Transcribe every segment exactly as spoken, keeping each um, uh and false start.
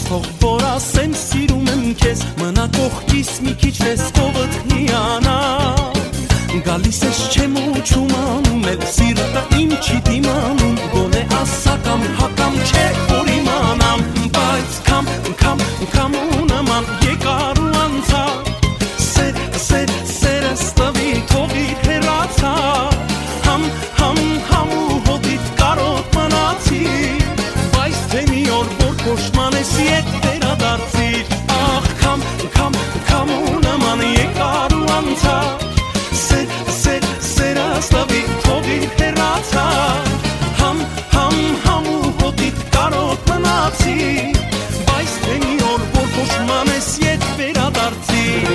թող որ ասեմ սիրում եմ քեզ, մնա կողքիս մի քիչ տեսքովդ հիանա, գալիս ես չեմ ուչում անում, էլ սիրտը իմ չի դիմանում, գոնե ասա կամ հակամ չէ որ իմանամ, բայց կամ կամ կամ ու նման եկար ու անցա, սեր սեր սերս տվի թողիր հեռացա, համ համ համ ու հոտիդ կարոտ մնացի, բայց թե մի օր որ կոշման ես ետ վերադարձիր, ախ կամ կամ կամ ու նման եկար ու անցա, սեր սեր սերս տվի թողիր հեռացա, համ համ համ ու հոտիդ կարոտ մնացի, բայց թե մի օր որ կոշման ես ետ վերադարձիր.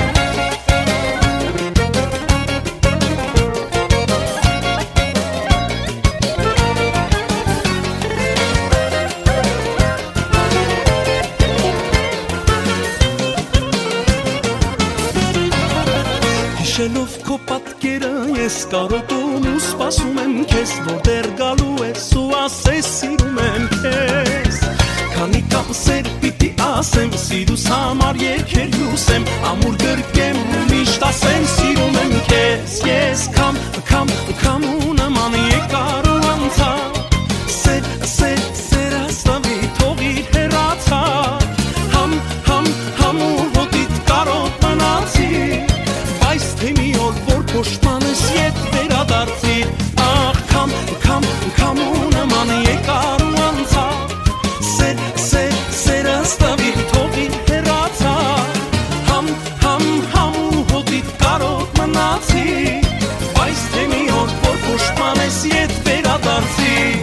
Հիշելով քո պատկերը ես կարոտում ու սպասում եմ քեզ, որ դեռ գալու ես ու ասես սիրում եմ քեզ, քանի կամ սեր պիտի ասեմ, սիրուս համար երգեր հյուսեմ, ամուր գրկեմ ու միշտ ասեմ սիրում եմ քեզ, ես կամ կամ կամ ու նման եկար ու անցա, սեր սեր սերս տվի թողիր հեռացա, համ համ համ ու հոտիդ կարոտ մնացի, բայց թե մի օր որ կոշման ես ետ վերադարձիր, ախ կամ կամ կամ ու նման եկար ու անցա, սեր սեր սերս տվի թողիր հեռացա, համ համ համ ու հոտիդ կարոտ մնացի, բայց թե մի օր որ կոշման ես ետ վերադարձիր.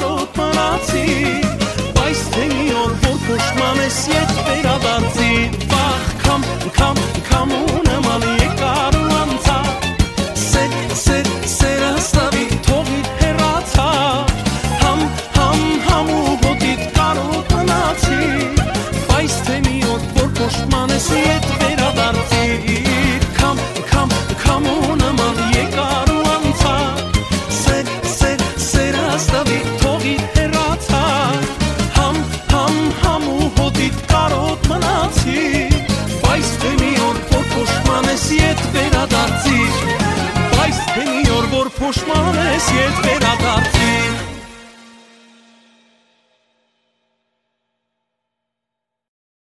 Բայց թե մի օր որ կոշման ես ետ վերադարձիր